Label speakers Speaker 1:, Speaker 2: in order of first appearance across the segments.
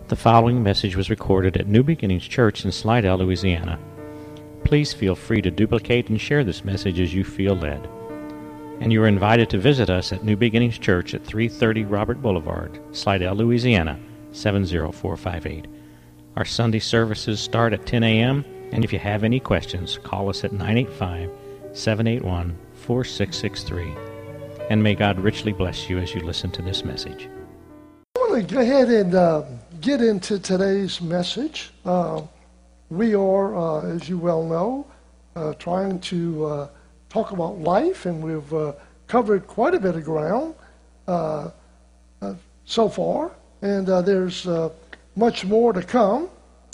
Speaker 1: The following message was recorded at New Beginnings Church in Slidell, Louisiana. Please feel free to duplicate and share this message as you feel led. And you are invited to visit us at New Beginnings Church at 330 Robert Boulevard, Slidell, Louisiana, 70458. Our Sunday services start at 10 a.m., and if you have any questions, call us at 985-781-4663. And may God richly bless you as you listen to this message.
Speaker 2: I want to go ahead and get into today's message. We are, as you well know, trying to talk about life, and we've covered quite a bit of ground so far, and there's much more to come.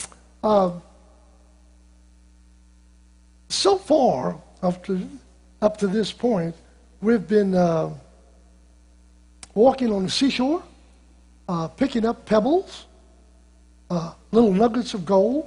Speaker 2: So far, up to this point, we've been walking on the seashore, picking up pebbles, little nuggets of gold,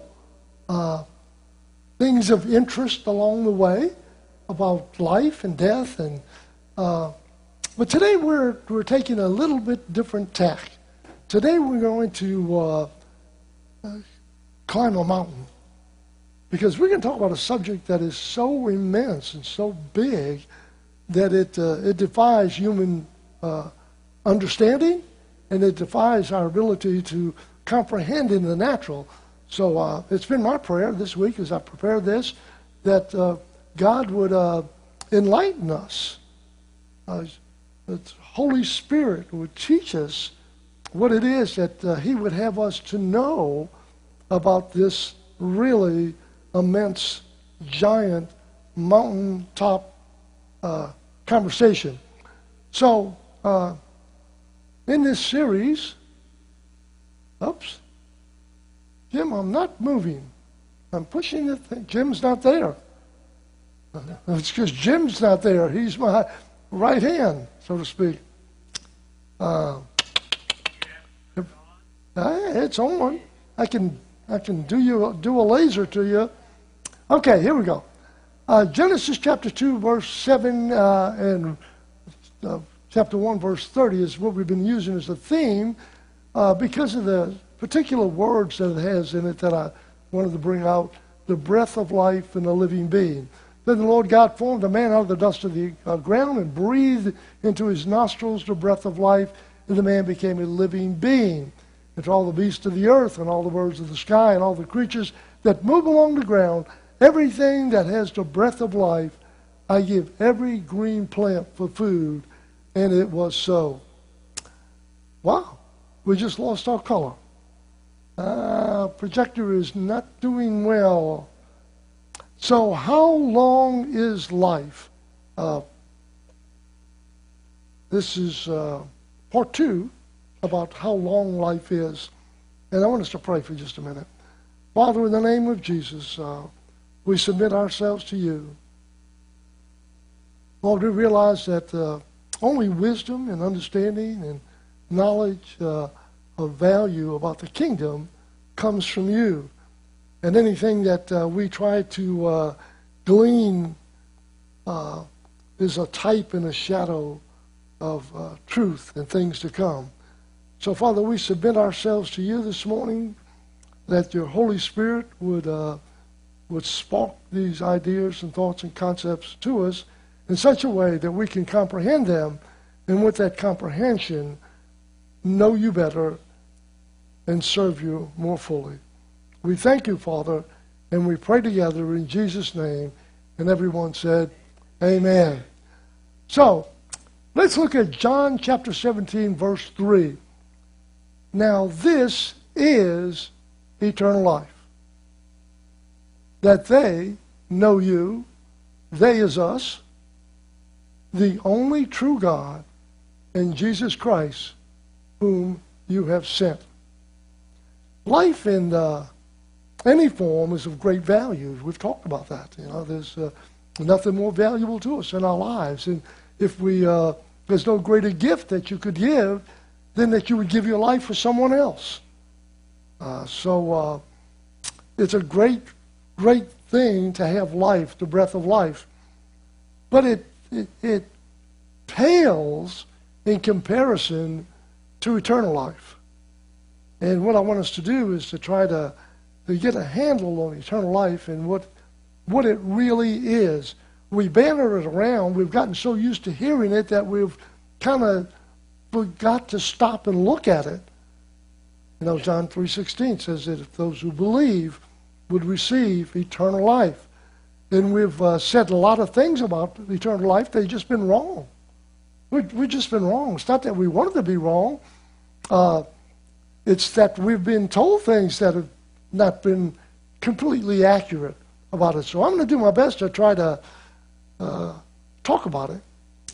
Speaker 2: things of interest along the way about life and death, and but today we're taking a little bit different tack. Today we're going to climb a mountain, because we're going to talk about a subject that is so immense and so big that it defies human understanding, and it defies our ability to comprehend in the natural. So it's been my prayer this week as I prepare this that God would enlighten us. That Holy Spirit would teach us what it is that He would have us to know about this really immense, giant, mountaintop conversation. So in this series, Jim, I'm not moving. I'm pushing the thing. Jim's not there. It's because Jim's not there. He's my right hand, so to speak. It's on. I can do a laser to you. Okay, here we go. Genesis chapter 2, verse 7 and chapter 1, verse 30 is what we've been using as a theme because of the particular words that it has in it that I wanted to bring out: the breath of life and the living being. Then the Lord God formed a man out of the dust of the ground and breathed into his nostrils the breath of life, and the man became a living being. And to all the beasts of the earth and all the birds of the sky and all the creatures that move along the ground, everything that has the breath of life, I give every green plant for food. And it was so. Wow, we just lost our color. Projector is not doing well. So how long is life? This is part 2 about how long life is. And I want us to pray for just a minute. Father, in the name of Jesus, we submit ourselves to you. Lord, we realize that only wisdom and understanding and knowledge of value about the kingdom comes from you. And anything that we try to glean is a type and a shadow of truth and things to come. So, Father, we submit ourselves to you this morning, that your Holy Spirit would spark these ideas and thoughts and concepts to us in such a way that we can comprehend them, and with that comprehension, know you better and serve you more fully. We thank you, Father, and we pray together in Jesus' name. And everyone said, amen. So, let's look at John chapter 17, verse 3. Now this is eternal life, that they know you, they is us, the only true God, and Jesus Christ, whom you have sent. Life in any form is of great value. We've talked about that. You know, there's nothing more valuable to us in our lives. And if there's no greater gift that you could give than that you would give your life for someone else. So it's a great, great thing to have life, the breath of life. But it pales in comparison to eternal life. And what I want us to do is to try to get a handle on eternal life and what it really is. We banter it around. We've gotten so used to hearing it that we've kind of forgot to stop and look at it. You know, John 3:16 says that if those who believe would receive eternal life. And we've said a lot of things about eternal life. They've just been wrong. We've just been wrong. It's not that we wanted to be wrong. It's that we've been told things that have not been completely accurate about it. So I'm going to do my best to try to talk about it.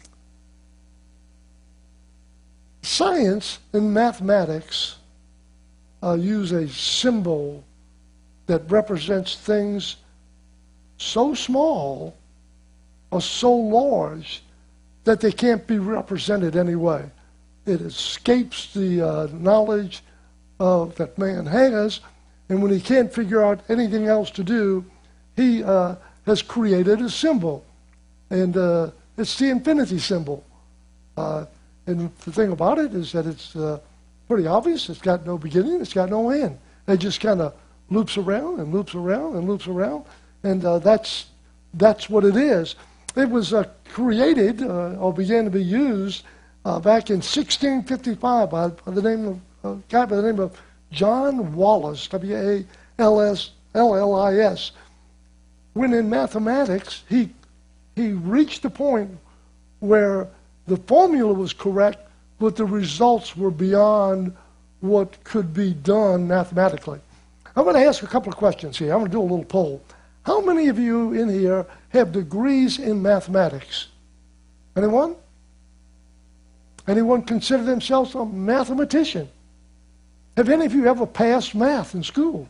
Speaker 2: Science and mathematics use a symbol that represents things so small or so large that they can't be represented anyway. It escapes the knowledge that man has, and when he can't figure out anything else to do, he has created a symbol, and it's the infinity symbol. And the thing about it is that it's pretty obvious. It's got no beginning, it's got no end. It just kind of loops around and loops around and loops around, and that's what it is. It was created or began to be used back in 1655 by the name of a guy by the name of John Wallis, W-A-L-S-L-L-I-S. When in mathematics, he reached the point where the formula was correct, but the results were beyond what could be done mathematically. I'm going to ask a couple of questions here. I'm going to do a little poll. How many of you in here have degrees in mathematics? Anyone? Anyone consider themselves a mathematician? Have any of you ever passed math in school?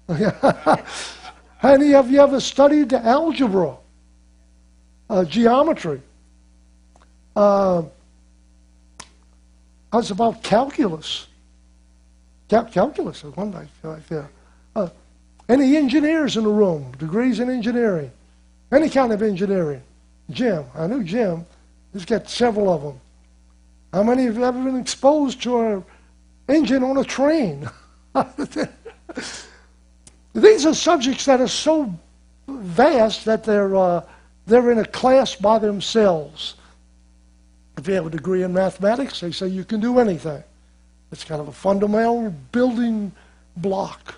Speaker 2: Any of you ever studied algebra, geometry? How's about calculus? Calculus is one like that. Any engineers in the room? Degrees in engineering? Any kind of engineering? Jim. I knew Jim. He's got several of them. How many of you have ever been exposed to an engine on a train? These are subjects that are so vast that they're in a class by themselves. If you have a degree in mathematics, they say you can do anything. It's kind of a fundamental building block.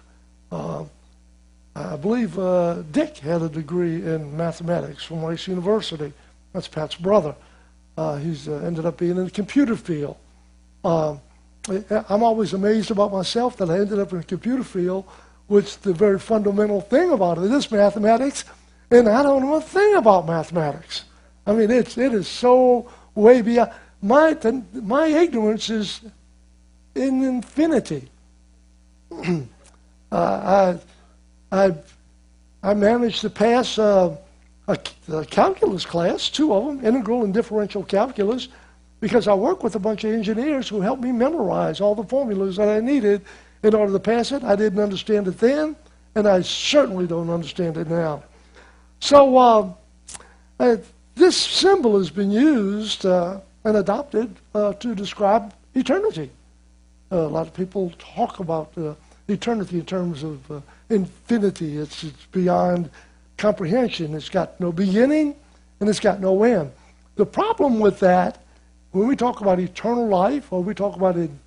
Speaker 2: I believe Dick had a degree in mathematics from Rice University. That's Pat's brother. He's ended up being in the computer field. I'm always amazed about myself that I ended up in the computer field, which the very fundamental thing about it is mathematics, and I don't know a thing about mathematics. I mean, it is so way beyond. My ignorance is in infinity. I managed to pass a calculus class, 2 of them, integral and differential calculus, because I work with a bunch of engineers who helped me memorize all the formulas that I needed in order to pass it. I didn't understand it then, and I certainly don't understand it now. So this symbol has been used and adopted to describe eternity. A lot of people talk about eternity in terms of infinity. It's beyond comprehension. It's got no beginning and it's got no end. The problem with that, when we talk about eternal life or we talk about it,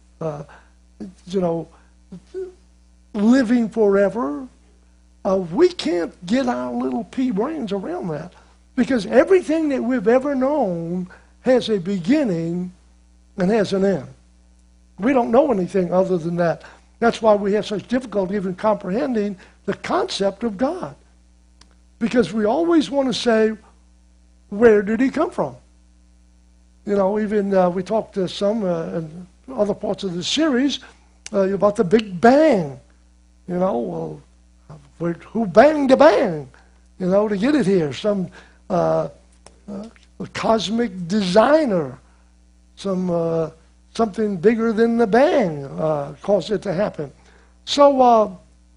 Speaker 2: living forever, we can't get our little pea brains around that, because everything that we've ever known has a beginning and has an end. We don't know anything other than that. That's why we have such difficulty even comprehending the concept of God. Because we always want to say, where did he come from? You know, even we talked to some in other parts of the series about the Big Bang. You know, well, who banged the bang? You know, to get it here. Some cosmic designer, something bigger than the bang caused it to happen. So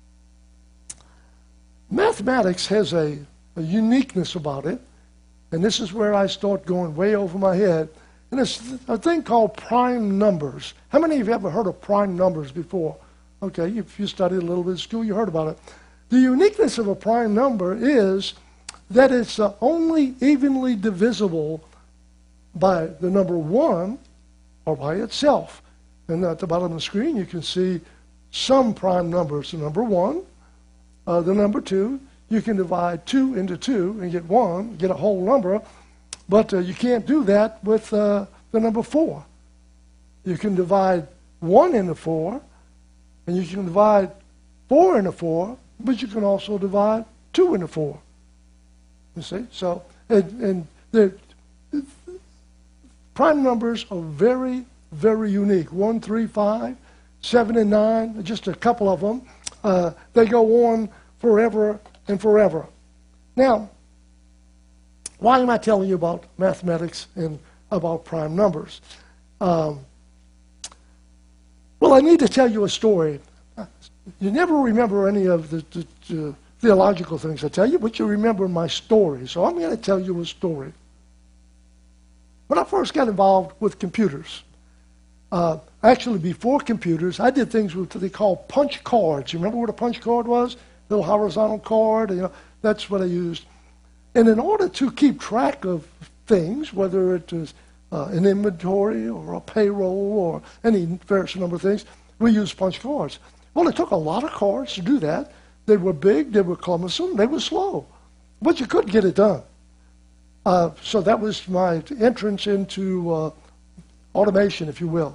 Speaker 2: mathematics has a uniqueness about it, and this is where I start going way over my head. And it's a thing called prime numbers. How many of you ever heard of prime numbers before? Okay, if you studied a little bit at school, you heard about it. The uniqueness of a prime number is that it's only evenly divisible by the number 1 or by itself. And at the bottom of the screen, you can see some prime numbers. The number 1, the number 2. You can divide 2 into 2 and get 1, get a whole number. But you can't do that with the number 4. You can divide 1 into 4, and you can divide 4 into 4, but you can also divide 2 into 4. You see? So, and the prime numbers are very, very unique. 1, 3, 5, 7, and 9, just a couple of them. They go on forever and forever. Now, why am I telling you about mathematics and about prime numbers? Well, I need to tell you a story. You never remember any of the theological things I tell you, but you remember my story. So I'm going to tell you a story. When I first got involved with computers, actually before computers, I did things with what they call punch cards. You remember what a punch card was? Little horizontal card, that's what I used. And in order to keep track of things, whether it is an inventory or a payroll or any various number of things, we used punch cards. Well, it took a lot of cards to do that. They were big, they were cumbersome, they were slow. But you could get it done. So that was my entrance into automation, if you will.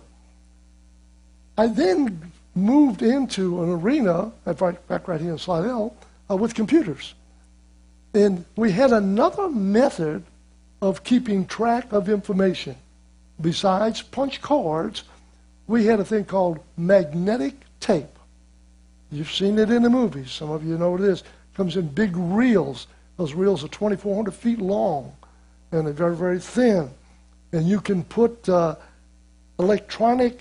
Speaker 2: I then moved into an arena, back right here in Slidell, with computers. And we had another method of keeping track of information. Besides punch cards, we had a thing called magnetic tape. You've seen it in the movies. Some of you know what it is. It comes in big reels. Those reels are 2,400 feet long, and they're very, very thin. And you can put electronic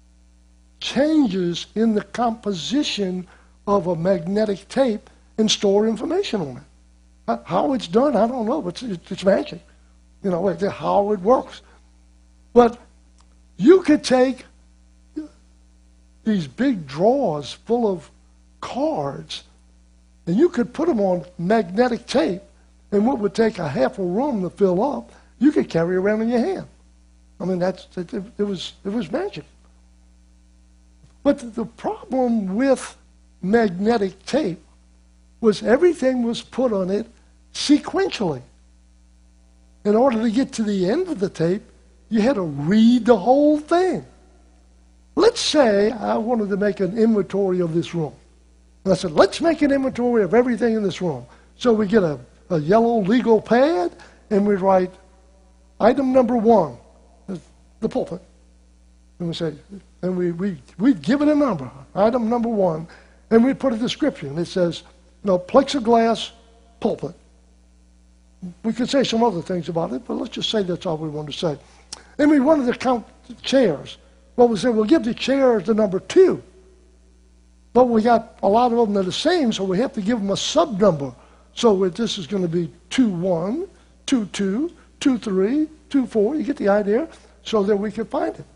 Speaker 2: changes in the composition of a magnetic tape and store information on it. How it's done, I don't know, but it's magic. How it works. But you could take these big drawers full of cards, and you could put them on magnetic tape, and what would take a half a room to fill up, you could carry around in your hand. I mean, it was magic. But the problem with magnetic tape was everything was put on it sequentially. In order to get to the end of the tape, you had to read the whole thing. Let's say I wanted to make an inventory of this room. And I said, let's make an inventory of everything in this room. So we get a yellow legal pad, and we write item number 1, the pulpit. And we say, and we'd give it a number, item number 1, and we'd put a description. It says, plexiglass pulpit. We could say some other things about it, but let's just say that's all we wanted to say. And we wanted to count the chairs. Well, we said, we'll give the chairs the number 2. But we got a lot of them that are the same, so we have to give them a sub-number. So this is going to be 2-1, 2-2, 2-3, 2-4. You get the idea? So that we can find it.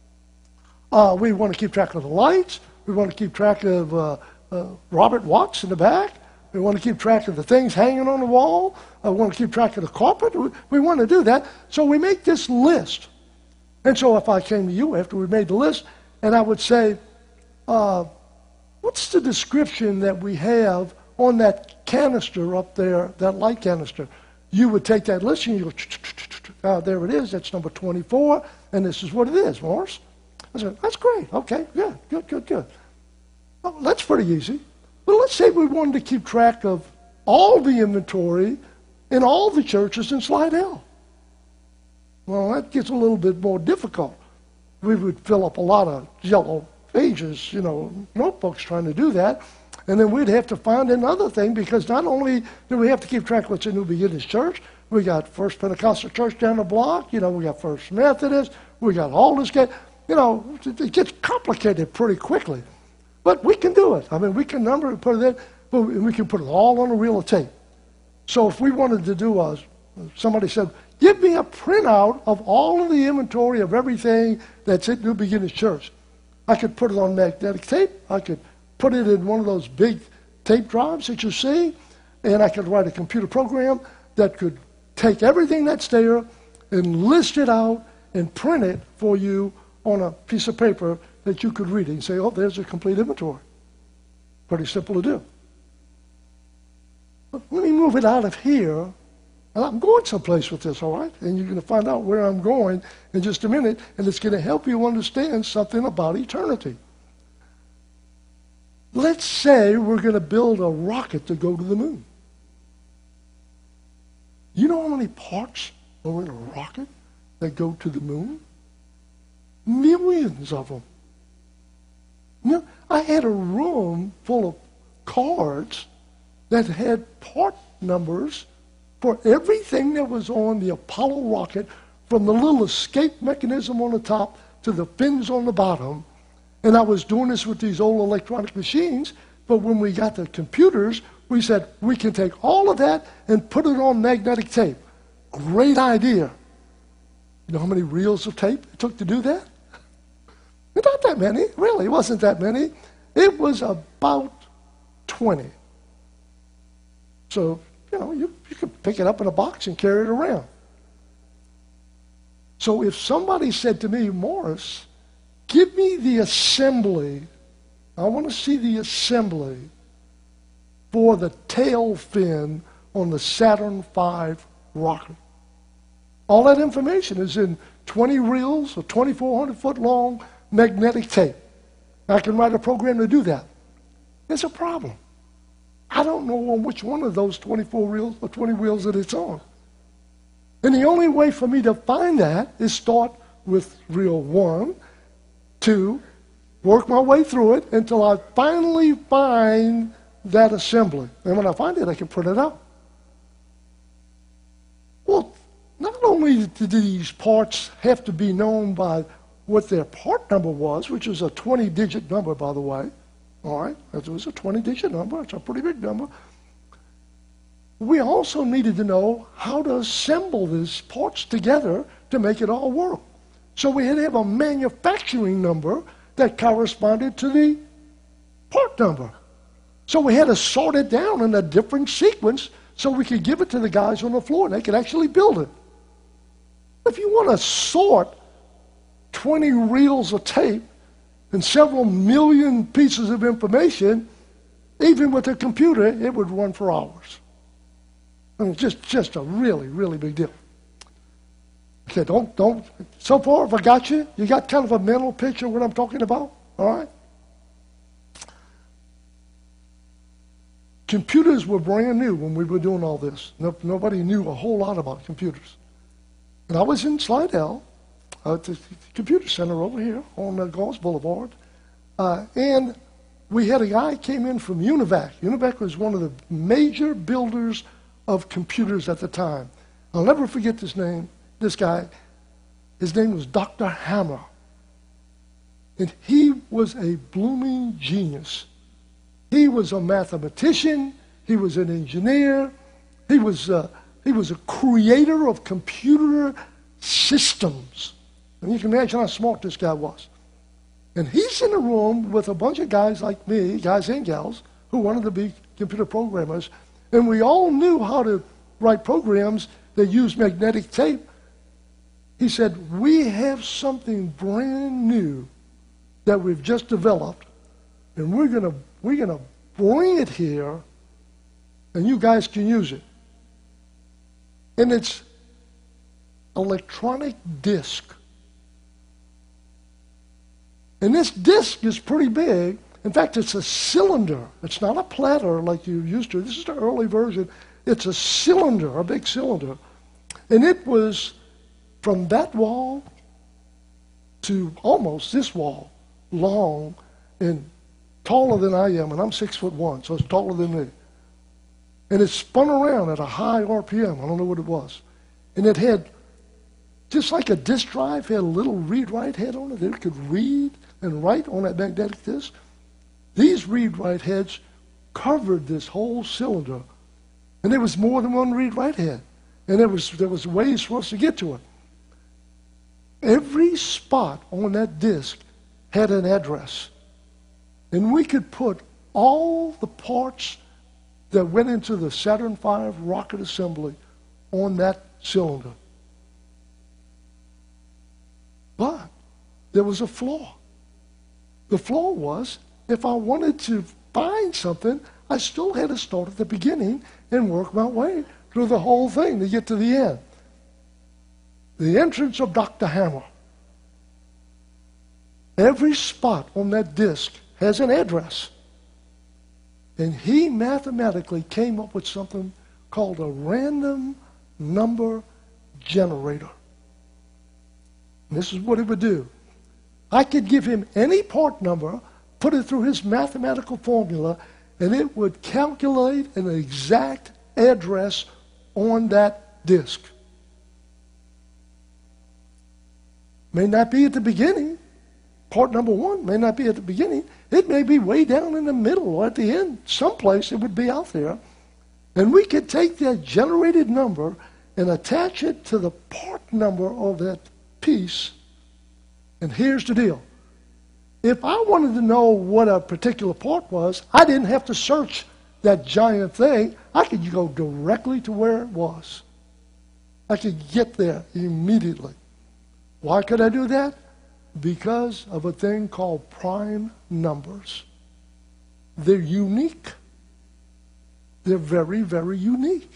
Speaker 2: We want to keep track of the lights. We want to keep track of Robert Watts in the back. We want to keep track of the things hanging on the wall. We want to keep track of the carpet. We want to do that. So we make this list. And so if I came to you after we made the list, and I would say, what's the description that we have on that canister up there, that light canister? You would take that list and you go, there it is, that's number 24, and this is what it is, Morris. I said, that's great, okay, good. Well, that's pretty easy. But let's say we wanted to keep track of all the inventory in all the churches in Slidell. Well, that gets a little bit more difficult. We would fill up a lot of yellow pages, notebooks trying to do that. And then we'd have to find another thing, because not only do we have to keep track of what's in New Beginnings Church, we got First Pentecostal Church down the block, we got First Methodist, we got all this, it gets complicated pretty quickly. But we can do it. I mean, we can number and put it in, but we can put it all on a reel of tape. So if we wanted to do somebody said, give me a printout of all of the inventory of everything that's at New Beginnings Church. I could put it on magnetic tape. I could put it in one of those big tape drives that you see, and I could write a computer program that could take everything that's there and list it out and print it for you on a piece of paper that you could read it and say, oh, there's a complete inventory. Pretty simple to do. But let me move it out of here. And I'm going someplace with this, all right? And you're going to find out where I'm going in just a minute, and it's going to help you understand something about eternity. Let's say we're going to build a rocket to go to the moon. You know how many parts are in a rocket that go to the moon? Millions of them. You know, I had a room full of cards that had part numbers for everything that was on the Apollo rocket, from the little escape mechanism on the top to the fins on the bottom. And I was doing this with these old electronic machines, but when we got the computers, we said, we can take all of that and put it on magnetic tape. Great idea. You know how many reels of tape it took to do that? Not that many, really. It wasn't that many. It was about 20. So, you know, you could pick it up in a box and carry it around. So if somebody said to me, Morris, give me the assembly, I want to see the assembly for the tail fin on the Saturn V rocket. All that information is in 20 reels of 2,400-foot long magnetic tape. I can write a program to do that. There's a problem. I don't know on which one of those 24 reels or 20 reels that it's on. And the only way for me to find that is start with reel 1, 2, work my way through it until I finally find that assembly. And when I find it, I can print it out. Well, not only did these parts have to be known by what their part number was, which is a 20-digit number, by the way. All right, it was a 20-digit number. It's a pretty big number. We also needed to know how to assemble these parts together to make it all work. So we had to have a manufacturing number that corresponded to the part number. So we had to sort it down in a different sequence so we could give it to the guys on the floor and they could actually build it. If you want to sort 20 reels of tape and several million pieces of information, even with a computer, it would run for hours. I mean, just a really, really big deal. Okay, don't. So far, if I got you, you got kind of a mental picture of what I'm talking about, all right? Computers were brand new when we were doing all this. Nobody knew a whole lot about computers. And I was in Slidell, at the computer center over here on Gauls Boulevard, and we had a guy came in from UNIVAC. UNIVAC was one of the major builders of computers at the time. I'll never forget this name, this guy. His name was Dr. Hammer. And he was a blooming genius. He was a mathematician. He was an engineer. He was a creator of computer systems. And you can imagine how smart this guy was. And he's in a room with a bunch of guys like me, guys and gals, who wanted to be computer programmers. And we all knew how to write programs that use magnetic tape. He said, we have something brand new that we've just developed, and we're gonna bring it here, and you guys can use it. And it's electronic disk. And this disk is pretty big. In fact, it's a cylinder. It's not a platter like you're used to. This is the early version. It's a cylinder, a big cylinder. And it was from that wall to almost this wall, long and taller than I am, and I'm 6'1", so it's taller than me. And it spun around at a high RPM. I don't know what it was. And it had, just like a disk drive, had a little read-write head on it that it could read and write on that magnetic disk. These read-write heads covered this whole cylinder. And there was more than one read-write head. And there was ways for us to get to it. Every spot on that disk had an address. And we could put all the parts that went into the Saturn V rocket assembly on that cylinder. But there was a flaw. The flaw was, if I wanted to find something, I still had to start at the beginning and work my way through the whole thing to get to the end. The entrance of Dr. Hammer. Every spot on that disk has an address. And he mathematically came up with something called a random number generator. And this is what he would do. I could give him any part number, put it through his mathematical formula, and it would calculate an exact address on that disk. May not be at the beginning. Part number one may not be at the beginning. It may be way down in the middle or at the end. Someplace it would be out there. And we could take that generated number and attach it to the part number of that piece. And here's the deal. If I wanted to know what a particular part was, I didn't have to search that giant thing. I could go directly to where it was. I could get there immediately. Why could I do that? Because of a thing called prime numbers. They're unique. They're very, very unique.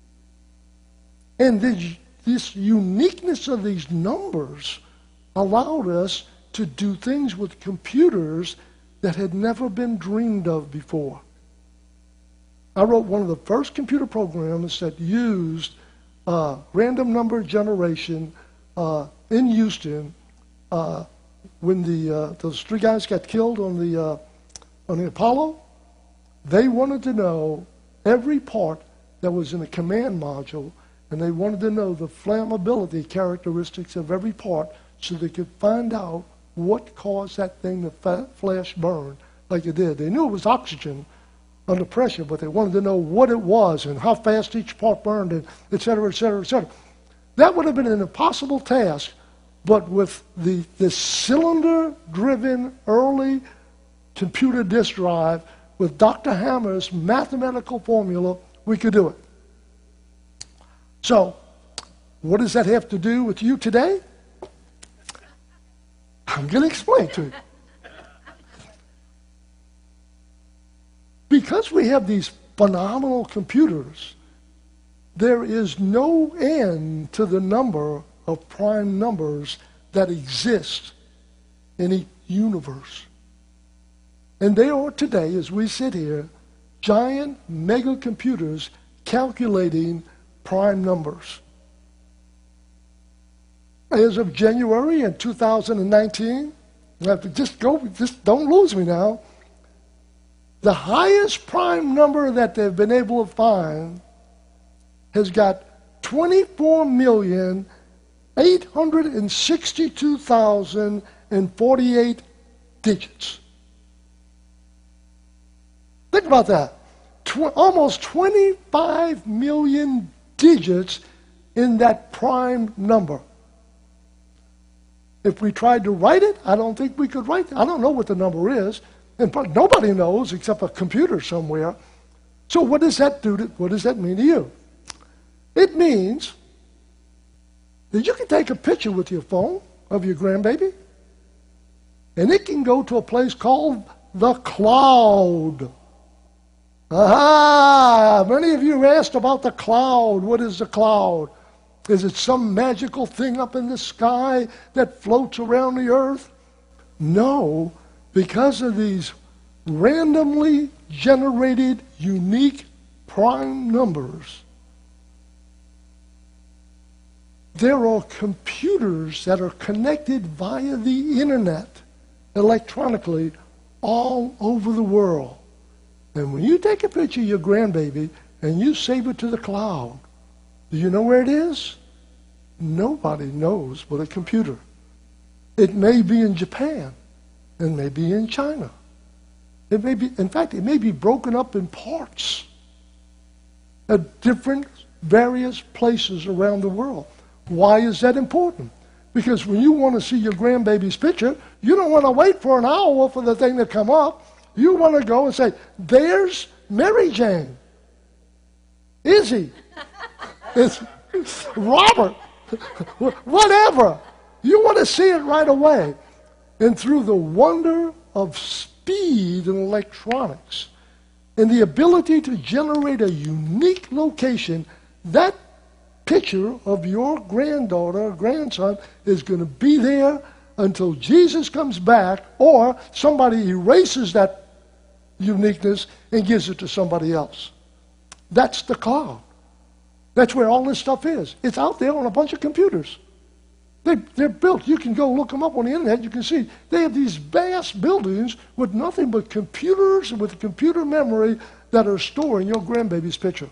Speaker 2: And this uniqueness of these numbers allowed us to do things with computers that had never been dreamed of before. I wrote one of the first computer programs that used random number generation in Houston when those three guys got killed on the Apollo. They wanted to know every part that was in a command module, and they wanted to know the flammability characteristics of every part so they could find out what caused that thing to flash burn like it did. They knew it was oxygen under pressure, but they wanted to know what it was and how fast each part burned, and et cetera, et cetera, et cetera. That would have been an impossible task, but with the cylinder-driven early computer disk drive, with Dr. Hammer's mathematical formula, we could do it. So, what does that have to do with you today? I'm going to explain to you. Because we have these phenomenal computers, there is no end to the number of prime numbers that exist in a universe. And they are today, as we sit here, giant mega computers calculating prime numbers. As of January in 2019, just don't lose me now. The highest prime number that they've been able to find has got 24,862,048 digits. Think about that. Almost 25 million digits in that prime number. If we tried to write it, I don't think we could write it. I don't know what the number is. And nobody knows except a computer somewhere. So what does that do? What does that mean to you? It means that you can take a picture with your phone of your grandbaby, and it can go to a place called the cloud. Aha! Many of you asked about the cloud. What is the cloud? Is it some magical thing up in the sky that floats around the earth? No, because of these randomly generated unique prime numbers, there are computers that are connected via the internet electronically all over the world. And when you take a picture of your grandbaby and you save it to the cloud, do you know where it is? Nobody knows but a computer. It may be in Japan, and may be in China. It may be, in fact, it may be broken up in parts at different various places around the world. Why is that important? Because when you want to see your grandbaby's picture, You don't want to wait for an hour for the thing to come up. You want to go and say, there's Mary Jane. Izzy. It's Robert. Whatever. You want to see it right away. And through the wonder of speed and electronics and the ability to generate a unique location, that picture of your granddaughter or grandson is going to be there until Jesus comes back, or somebody erases that uniqueness and gives it to somebody else. That's the cloud. That's where all this stuff is. It's out there on a bunch of computers. They're built. You can go look them up on the internet. You can see they have these vast buildings with nothing but computers and with computer memory that are storing your grandbaby's picture.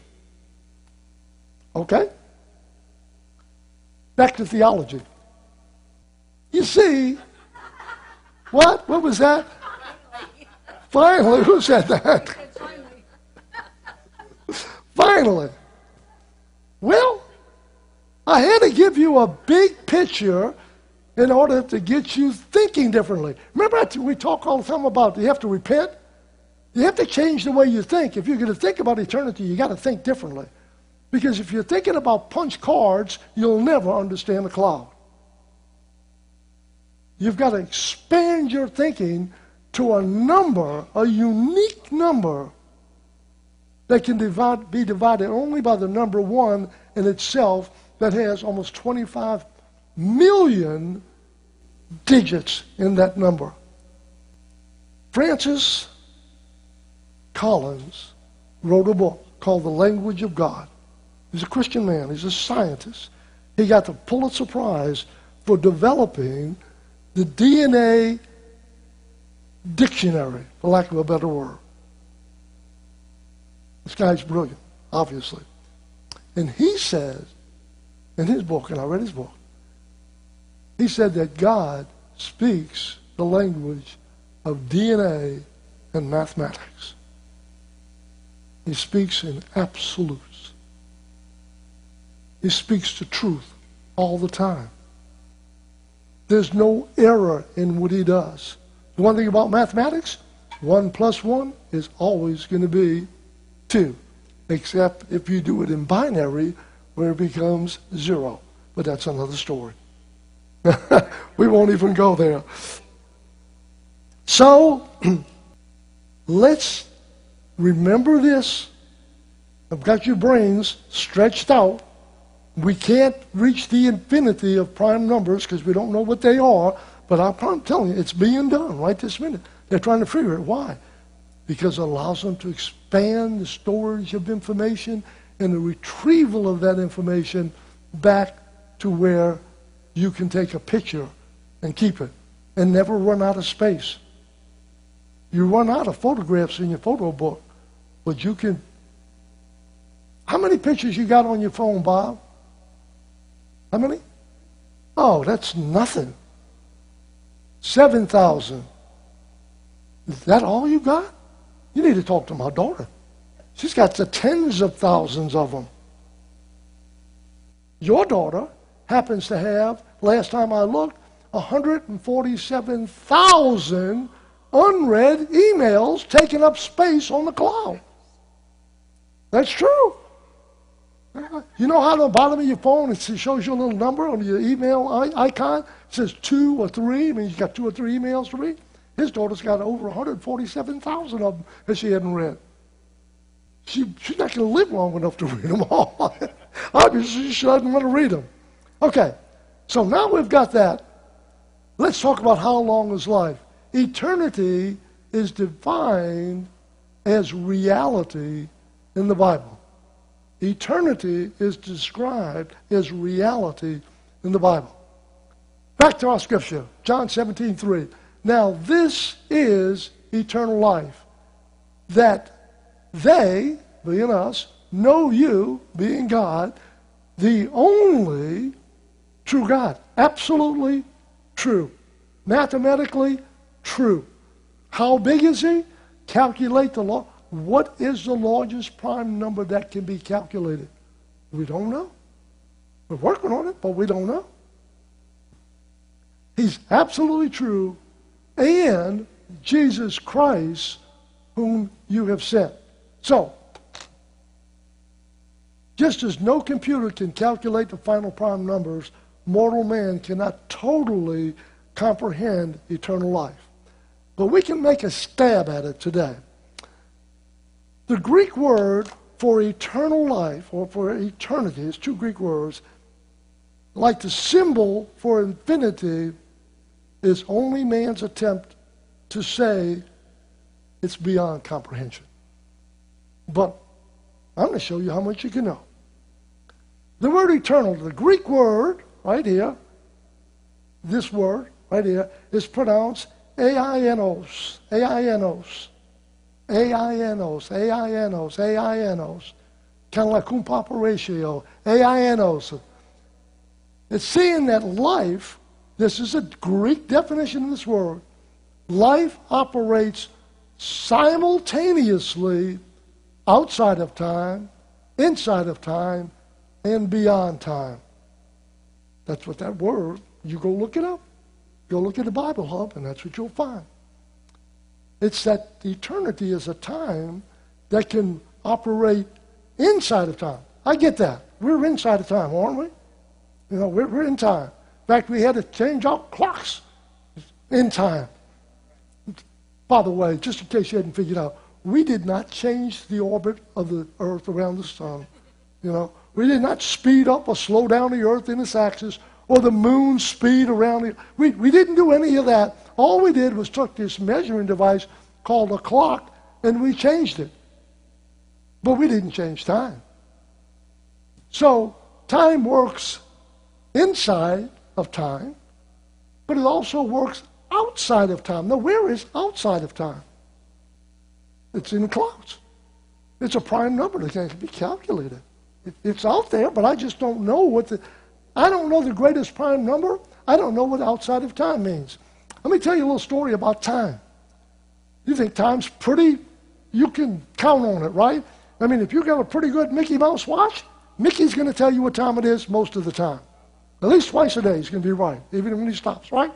Speaker 2: Okay? Back to theology. You see, what? What was that? Finally. Who said that? Finally. Well, I had to give you a big picture in order to get you thinking differently. Remember we talk all the time about you have to repent? You have to change the way you think. If you're going to think about eternity, you got to think differently. Because if you're thinking about punch cards, you'll never understand the cloud. You've got to expand your thinking to a number, a unique number, that can be divided only by the number one in itself, that has almost 25 million digits in that number. Francis Collins wrote a book called The Language of God. He's a Christian man. He's a scientist. He got the Pulitzer Prize for developing the DNA dictionary, for lack of a better word. This guy's brilliant, obviously. And he says, in his book, and I read his book, he said that God speaks the language of DNA and mathematics. He speaks in absolutes. He speaks the truth all the time. There's no error in what he does. The one thing about mathematics, 1 plus 1 is always going to be 2, except if you do it in binary, where it becomes 0. But that's another story. We won't even go there. So, let's remember this. I've got your brains stretched out. We can't reach the infinity of prime numbers because we don't know what they are, but I'm telling you, it's being done right this minute. They're trying to figure it. Why? Because it allows them to expand the storage of information and the retrieval of that information back to where you can take a picture and keep it and never run out of space. You run out of photographs in your photo book, but you can... How many pictures you got on your phone, Bob? How many? Oh, that's nothing. 7,000. Is that all you got? You need to talk to my daughter. She's got the tens of thousands of them. Your daughter happens to have, last time I looked, 147,000 unread emails taking up space on the cloud. That's true. You know how on the bottom of your phone it shows you a little number on your email icon? It says 2 or 3. I mean, you've got 2 or 3 emails to read. His daughter's got over 147,000 of them that she hadn't read. She's not going to live long enough to read them all. Obviously, she doesn't want to read them. Okay, so now we've got that. Let's talk about how long is life. Eternity is defined as reality in the Bible. Eternity is described as reality in the Bible. Back to our scripture, John 17:3. Now this is eternal life, that they, being us, know you, being God, the only true God. Absolutely true. Mathematically true. How big is he? Calculate the law. What is the largest prime number that can be calculated? We don't know. We're working on it, but we don't know. He's absolutely true and Jesus Christ, whom you have sent. So, just as no computer can calculate the final prime numbers, mortal man cannot totally comprehend eternal life. But we can make a stab at it today. The Greek word for eternal life, or for eternity, is two Greek words. Like the symbol for infinity is only man's attempt to say it's beyond comprehension. But I'm going to show you how much you can know. The word eternal, the Greek word right here, this word right here, is pronounced ainos, ainos, ainos, ainos, ainos, kind of like cum papa ratio, ainos. It's saying that life, this is a Greek definition of this word, life operates simultaneously outside of time, inside of time, and beyond time. That's what that word, you go look it up. Go look at the Bible Hub, and that's what you'll find. It's that eternity is a time that can operate inside of time. I get that. We're inside of time, aren't we? You know, we're in time. In fact, we had to change our clocks in time. By the way, just in case you hadn't figured out, we did not change the orbit of the earth around the sun. You know, we did not speed up or slow down the earth in its axis or the moon's speed around it. We didn't do any of that. All we did was took this measuring device called a clock and we changed it. But we didn't change time. So time works inside of time, but it also works outside of time. Now, where is outside of time? It's in the clouds. It's a prime number that can be calculated. It's out there, but I just don't know I don't know the greatest prime number. I don't know what outside of time means. Let me tell you a little story about time. You think time's pretty? You can count on it, right? I mean, if you got a pretty good Mickey Mouse watch, Mickey's going to tell you what time it is most of the time. At least twice a day he's going to be right, even when he stops, right?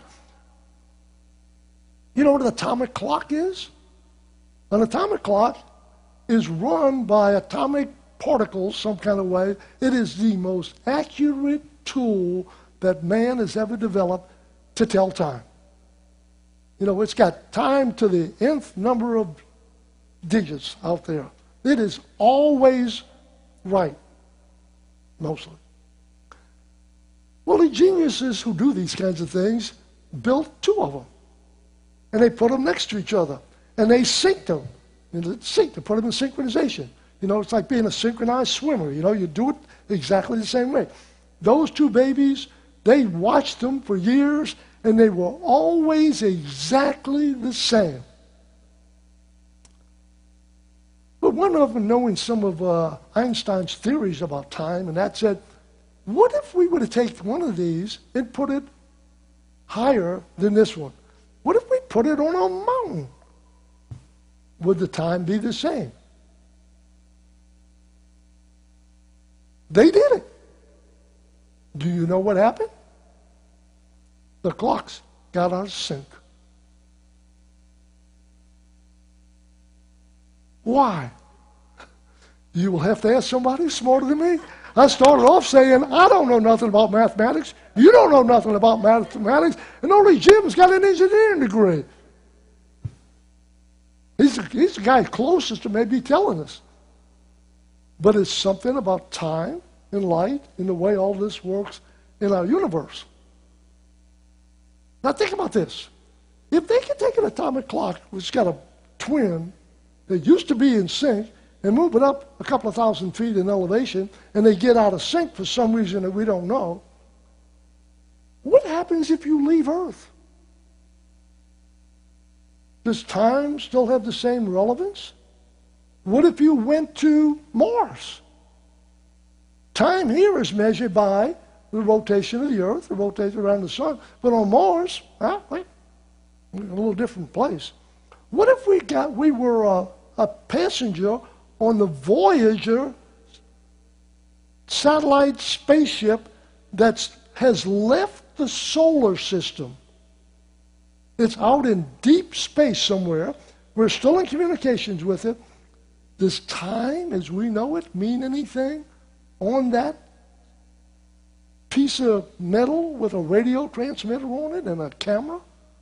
Speaker 2: You know what an atomic clock is? An atomic clock is run by atomic particles some kind of way. It is the most accurate tool that man has ever developed to tell time. You know, it's got time to the nth number of digits out there. It is always right, mostly. Well, the geniuses who do these kinds of things built two of them. And they put them next to each other. And they synced them. They put them in synchronization. You know, it's like being a synchronized swimmer. You know, you do it exactly the same way. Those two babies, they watched them for years, and they were always exactly the same. But one of them, knowing some of Einstein's theories about time, and that said, what if we were to take one of these and put it higher than this one? What if we put it on a mountain? Would the time be the same? They did it. Do you know what happened? The clocks got out of sync. Why? You will have to ask somebody smarter than me. I started off saying, I don't know nothing about mathematics. You don't know nothing about mathematics. And only Jim's got an engineering degree. He's the guy closest to maybe telling us. But it's something about time and light and the way all this works in our universe. Now think about this. If they could take an atomic clock, which has got a twin that used to be in sync, and move it up a couple of thousand feet in elevation, and they get out of sync for some reason that we don't know, what happens if you leave Earth? Does time still have the same relevance? What if you went to Mars? Time here is measured by the rotation of the Earth, the rotation around the sun. But on Mars, wait, a little different place. What if we were a passenger on the Voyager satellite spaceship that has left the solar system? It's out in deep space somewhere. We're still in communications with it. Does time, as we know it, mean anything on that piece of metal with a radio transmitter on it and a camera?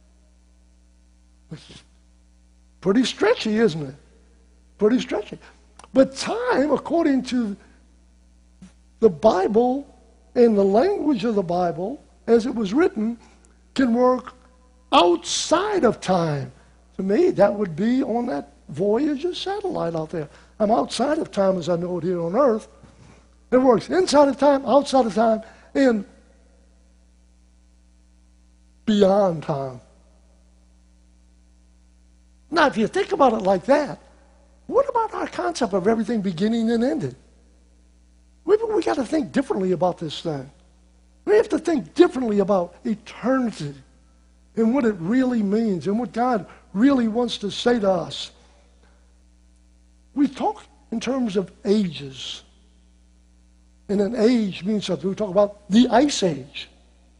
Speaker 2: It's pretty stretchy, isn't it? Pretty stretchy. But time, according to the Bible and the language of the Bible, as it was written, can work outside of time. To me, that would be on that Voyager satellite out there. I'm outside of time as I know it here on Earth. It works inside of time, outside of time, and beyond time. Now, if you think about it like that, what about our concept of everything beginning and ending? We got to think differently about this thing. We have to think differently about eternity and what it really means and what God really wants to say to us. We talk in terms of ages. And an age means something. We talk about the Ice Age.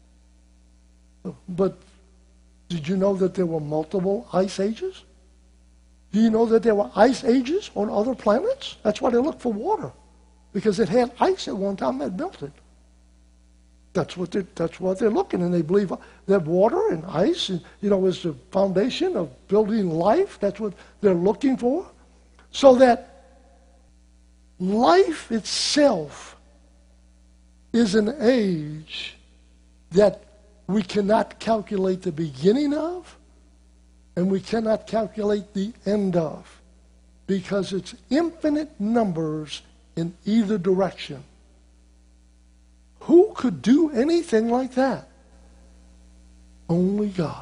Speaker 2: But did you know that there were multiple ice ages? Do you know that there were ice ages on other planets? That's why they look for water. Because it had ice at one time that melted. That's what they're looking, and they believe that water and ice, and, is the foundation of building life. That's what they're looking for. So that life itself is an age that we cannot calculate the beginning of, and we cannot calculate the end of, because it's infinite numbers in either direction. Who could do anything like that? Only God.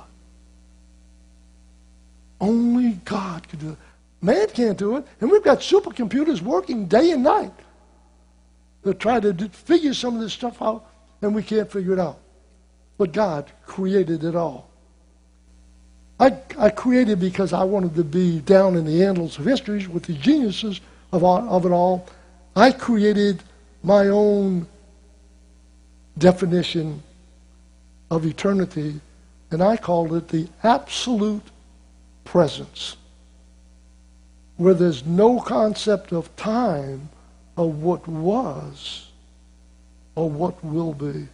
Speaker 2: Only God could do it. Man can't do it. And we've got supercomputers working day and night to try to figure some of this stuff out, and we can't figure it out. But God created it all. I created because I wanted to be down in the annals of history with the geniuses of it all. I created my own definition of eternity, and I called it the absolute presence, where there's no concept of time, of what was or what will be.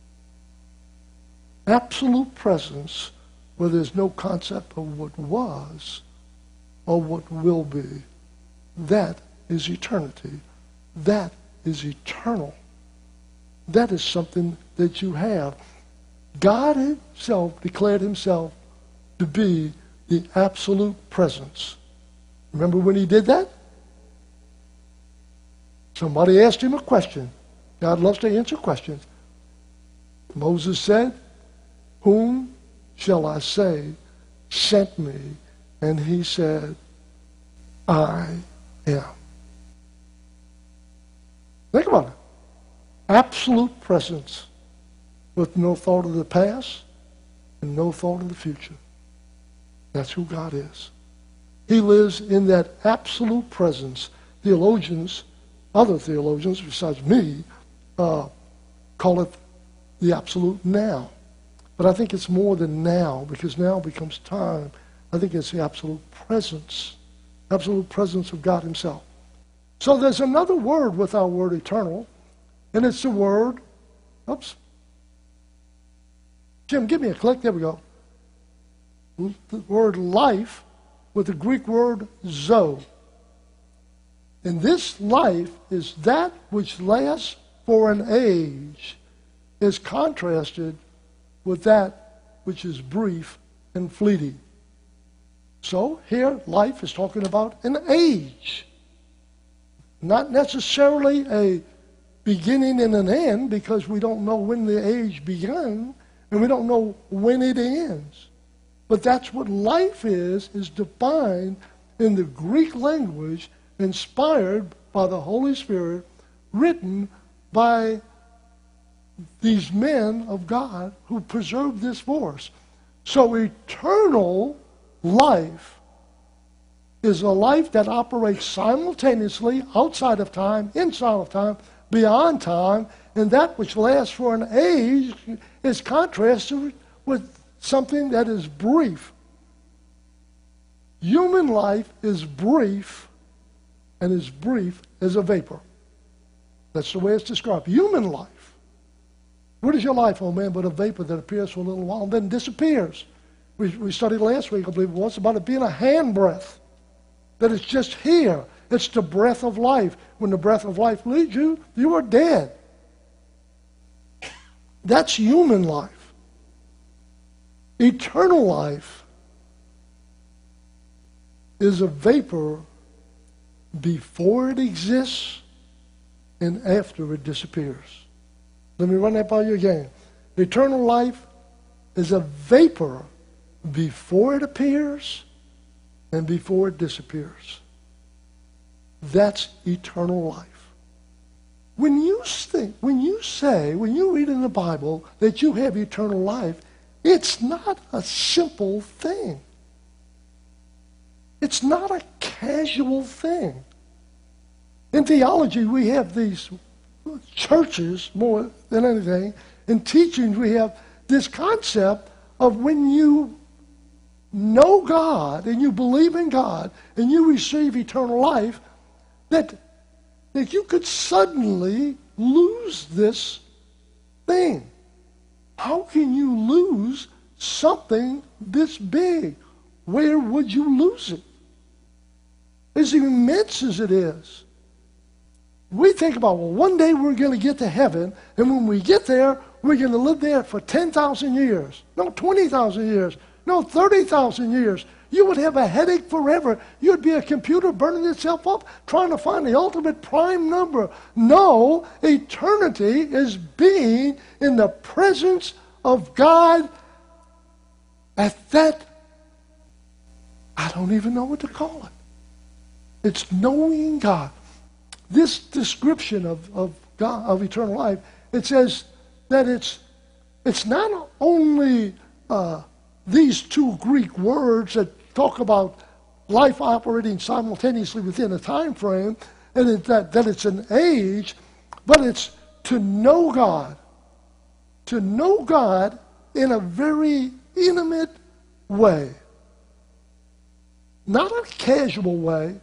Speaker 2: Absolute presence, where there's no concept of what was or what will be. That is eternity. That is eternal. That is something that you have. God himself declared himself to be the absolute presence. Remember when he did that? Somebody asked him a question. God loves to answer questions. Moses said, "Whom shall I say sent me?" And he said, "I am." Think about it. Absolute presence with no thought of the past and no thought of the future. That's who God is. He lives in that absolute presence. Theologians, other theologians besides me, call it the absolute now. But I think it's more than now, because now becomes time. I think it's the absolute presence of God himself. So there's another word with our word eternal, and it's the word, Jim, give me a click, there we go. The word life with the Greek word zoe. And this life is that which lasts for an age, is contrasted with that which is brief and fleeting. So here, life is talking about an age. Not necessarily a beginning and an end, because we don't know when the age began, and we don't know when it ends. But that's what life is defined in the Greek language, inspired by the Holy Spirit, written by these men of God who preserved this for us. So eternal life is a life that operates simultaneously outside of time, inside of time, beyond time, and that which lasts for an age is contrasted with something that is brief. Human life is brief, and as brief as a vapor. That's the way it's described. Human life. What is your life, oh man, but a vapor that appears for a little while and then disappears? We studied last week, I believe it was, about it being a handbreadth. That it's just here. It's the breath of life. When the breath of life leaves you, you are dead. That's human life. Eternal life is a vapor before it exists and after it disappears. Let me run that by you again. Eternal life is a vapor before it appears and before it disappears. That's eternal life. When you read in the Bible that you have eternal life, it's not a simple thing. It's not a casual thing. In theology, we have these churches, more than anything. In teachings, we have this concept of when you know God and you believe in God and you receive eternal life, that you could suddenly lose this thing. How can you lose something this big? Where would you lose it? As immense as it is. We think about, well, one day we're going to get to heaven, and when we get there, we're going to live there for 10,000 years. No, 20,000 years. No, 30,000 years. You would have a headache forever. You'd be a computer burning itself up trying to find the ultimate prime number. No, eternity is being in the presence of God at that, I don't even know what to call it. It's knowing God. This description of God, of eternal life, it says that it's not only these two Greek words that talk about life operating simultaneously within a time frame, and that it's an age, but it's to know God. To know God in a very intimate way. Not a casual way,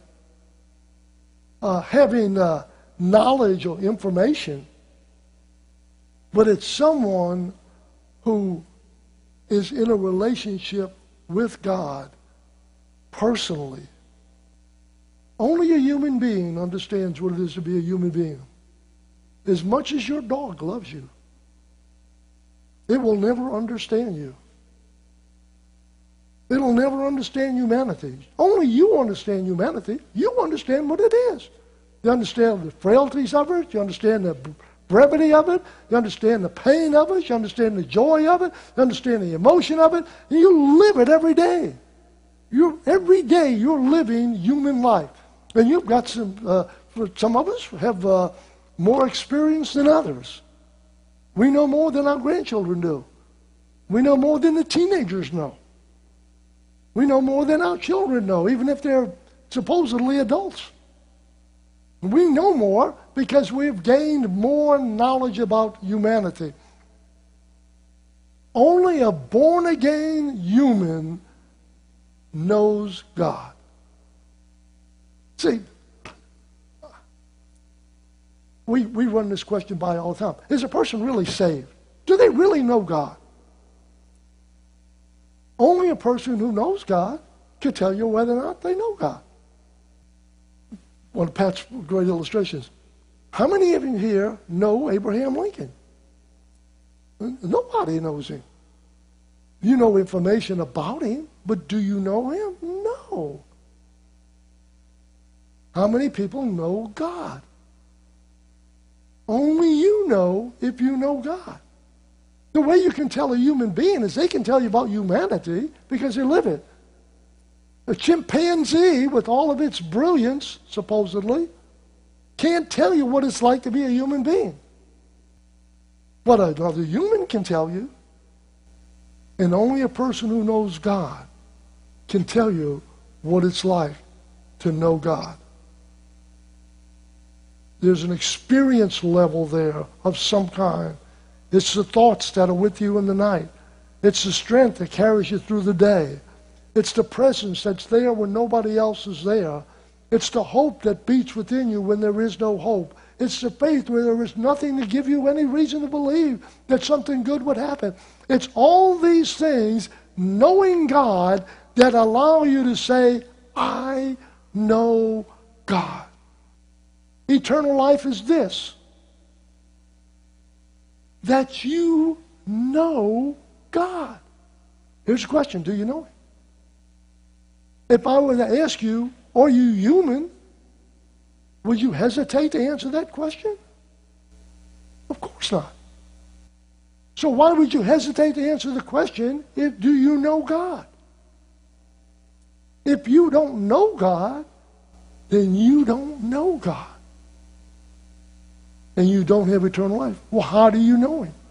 Speaker 2: having knowledge or information, but it's someone who is in a relationship with God personally. Only a human being understands what it is to be a human being. As much as your dog loves you, it will never understand you. It'll never understand humanity. Only you understand humanity. You understand what it is. You understand the frailties of it. You understand the brevity of it. You understand the pain of it. You understand the joy of it. You understand the emotion of it. And you live it every day. Every day you're living human life. And you've got some of us have more experience than others. We know more than our grandchildren do. We know more than the teenagers know. We know more than our children know, even if they're supposedly adults. We know more because we've gained more knowledge about humanity. Only a born-again human knows God. See, we run this question by all the time. Is a person really saved? Do they really know God? Only a person who knows God can tell you whether or not they know God. One of Pat's great illustrations. How many of you here know Abraham Lincoln? Nobody knows him. You know information about him, but do you know him? No. How many people know God? Only you know if you know God. The way you can tell a human being is they can tell you about humanity because they live it. A chimpanzee, with all of its brilliance, supposedly, can't tell you what it's like to be a human being. But another human can tell you. And only a person who knows God can tell you what it's like to know God. There's an experience level there of some kind. It's the thoughts that are with you in the night. It's the strength that carries you through the day. It's the presence that's there when nobody else is there. It's the hope that beats within you when there is no hope. It's the faith where there is nothing to give you any reason to believe that something good would happen. It's all these things, knowing God, that allow you to say, I know God. Eternal life is this, that you know God. Here's the question, do you know Him? If I were to ask you, are you human? Would you hesitate to answer that question? Of course not. So why would you hesitate to answer the question, do you know God? If you don't know God, then you don't know God. And you don't have eternal life. Well, how do you know Him?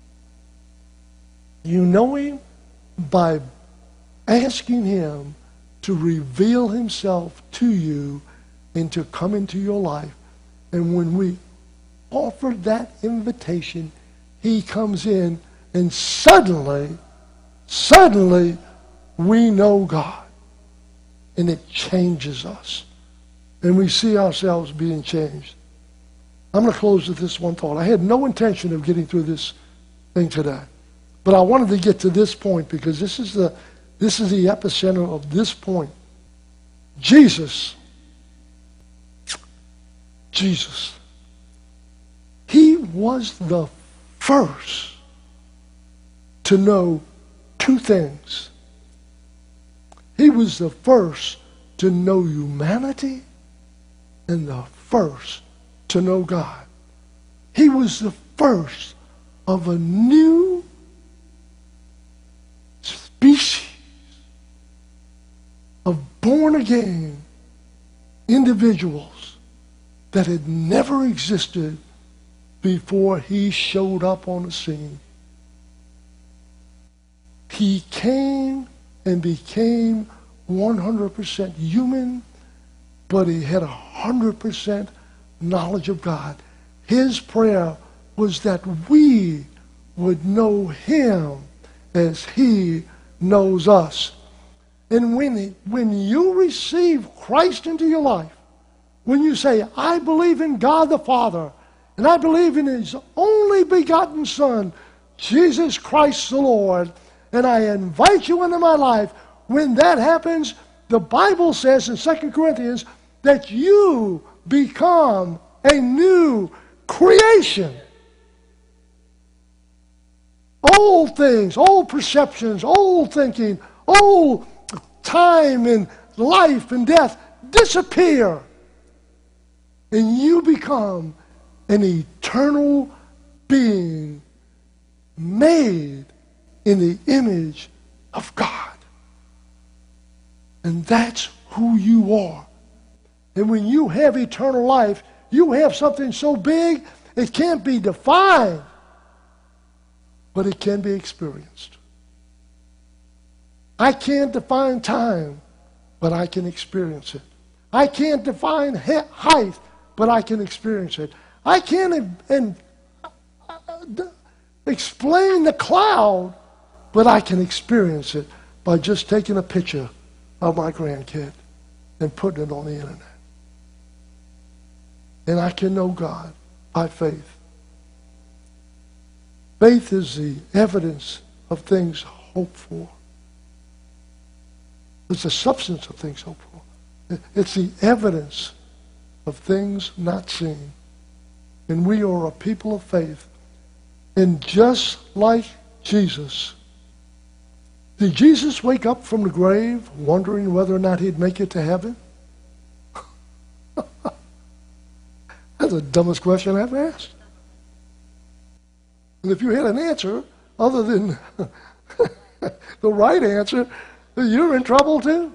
Speaker 2: You know Him by asking Him to reveal Himself to you and to come into your life. And when we offer that invitation, He comes in, and suddenly, we know God. And it changes us. And we see ourselves being changed. I'm going to close with this one thought. I had no intention of getting through this thing today. But I wanted to get to this point because this is the epicenter of this point. Jesus. He was the first to know two things. He was the first to know humanity and the first to know God. He was the first of a new species of born-again individuals that had never existed before He showed up on the scene. He came and became 100% human, but He had 100% knowledge of God. His prayer was that we would know Him as He knows us. And when you receive Christ into your life, when you say, I believe in God the Father, and I believe in His only begotten Son, Jesus Christ the Lord, and I invite you into my life, when that happens, the Bible says in 2 Corinthians that you become a new creation. Old things, old perceptions, old thinking, old time and life and death disappear. And you become an eternal being made in the image of God. And that's who you are. And when you have eternal life, you have something so big, it can't be defined, but it can be experienced. I can't define time, but I can experience it. I can't define height, but I can experience it. I can't explain the cloud, but I can experience it by just taking a picture of my grandkid and putting it on the internet. And I can know God by faith. Faith is the evidence of things hoped for. It's the substance of things hoped for. It's the evidence of things not seen. And we are a people of faith. And just like Jesus, did Jesus wake up from the grave wondering whether or not he'd make it to heaven? That's the dumbest question I've ever asked. And if you had an answer other than the right answer, you're in trouble too.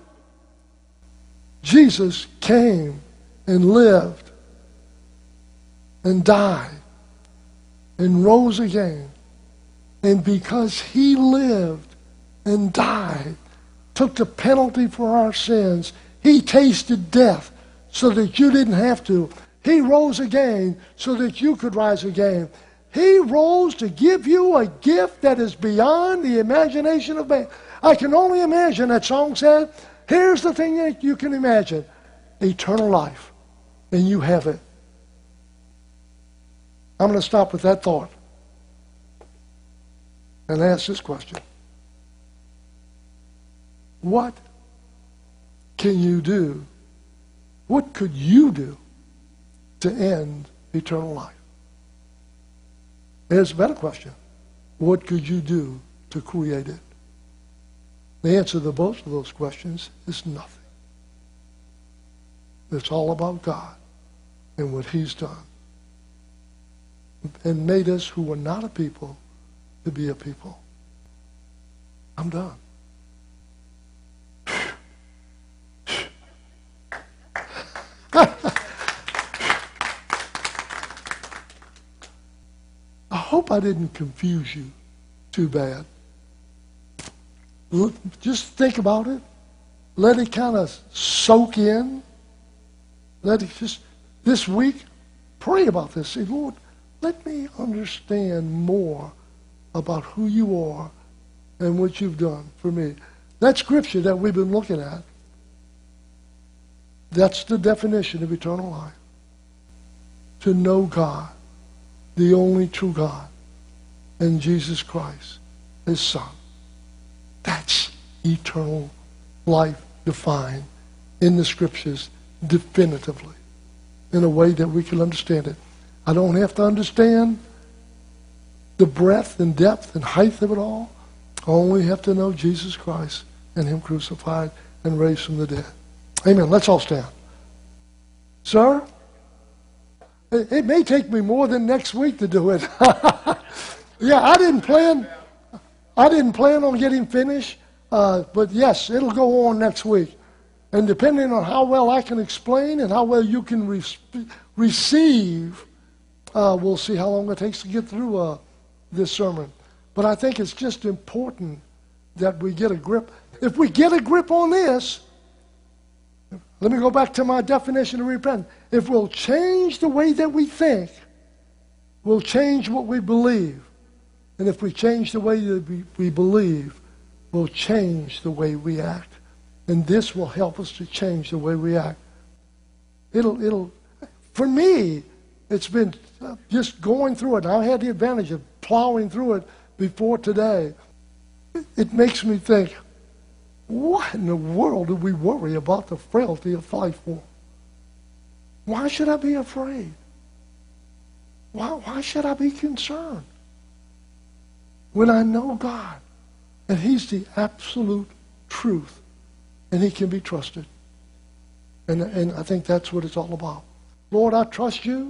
Speaker 2: Jesus came and lived and died and rose again. And because he lived and died, took the penalty for our sins, he tasted death so that you didn't have to. He rose again so that you could rise again. He rose to give you a gift that is beyond the imagination of man. I can only imagine, that song said, here's the thing that you can imagine. Eternal life. And you have it. I'm going to stop with that thought and ask this question. What can you do? What could you do to end eternal life? Here's a better question. What could you do to create it? The answer to both of those questions is nothing. It's all about God and what He's done. And made us who were not a people to be a people. I'm done. I hope I didn't confuse you too bad. Just think about it. Let it kind of soak in. Let it just, this week, pray about this. Say, Lord, let me understand more about who you are and what you've done for me. That scripture that we've been looking at, that's the definition of eternal life. To know God, the only true God, and Jesus Christ, His Son. That's eternal life defined in the scriptures definitively, in a way that we can understand it. I don't have to understand the breadth and depth and height of it all. I only have to know Jesus Christ and Him crucified and raised from the dead. Amen. Let's all stand. Sir, it may take me more than next week to do it. Yeah, I didn't plan on getting finished, but yes, it'll go on next week. And depending on how well I can explain and how well you can receive, we'll see how long it takes to get through this sermon. But I think it's just important that we get a grip. If we get a grip on this, let me go back to my definition of repentance. If we'll change the way that we think, we'll change what we believe. And if we change the way that we believe, we'll change the way we act. And this will help us to change the way we act. It'll. For me, it's been just going through it. I had the advantage of plowing through it before today. It makes me think, what in the world do we worry about the frailty of life for? Why should I be afraid? Why should I be concerned? When I know God, and He's the absolute truth, and He can be trusted. And I think that's what it's all about. Lord, I trust you.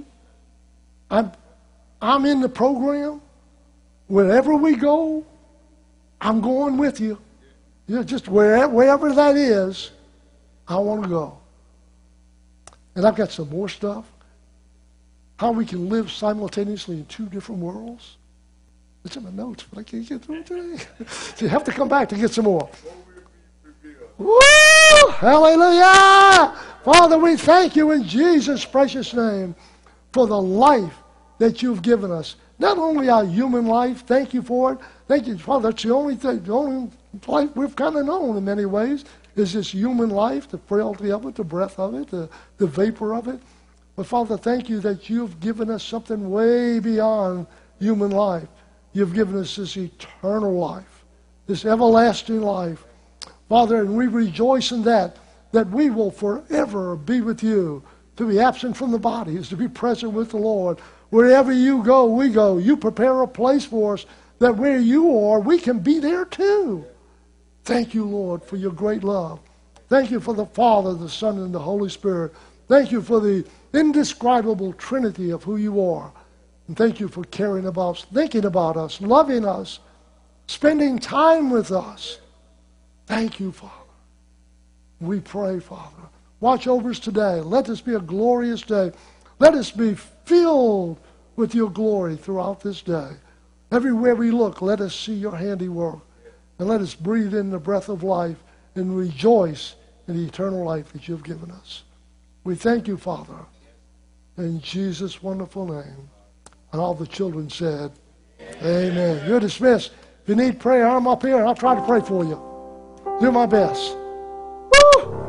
Speaker 2: I'm in the program. Wherever we go, I'm going with you. You know, just wherever that is, I want to go. And I've got some more stuff. How we can live simultaneously in two different worlds. It's in my notes, but I can't get through it today. So you have to come back to get some more. Woo! Hallelujah! Father, we thank you in Jesus' precious name for the life that you've given us. Not only our human life, thank you for it. Thank you, Father. That's the only thing, the only life we've kind of known in many ways is this human life, the frailty of it, the breath of it, the vapor of it. But Father, thank you that you've given us something way beyond human life. You've given us this eternal life, this everlasting life. Father, and we rejoice in that we will forever be with you. To be absent from the body is to be present with the Lord. Wherever you go, we go. You prepare a place for us that where you are, we can be there too. Thank you, Lord, for your great love. Thank you for the Father, the Son, and the Holy Spirit. Thank you for the indescribable Trinity of who you are. And thank you for caring about us, thinking about us, loving us, spending time with us. Thank you, Father. We pray, Father. Watch over us today. Let this be a glorious day. Let us be filled with your glory throughout this day. Everywhere we look, let us see your handiwork. And let us breathe in the breath of life and rejoice in the eternal life that you've given us. We thank you, Father. In Jesus' wonderful name. And all the children said, amen. You're dismissed. If you need prayer, I'm up here and I'll try to pray for you. Do my best. Woo!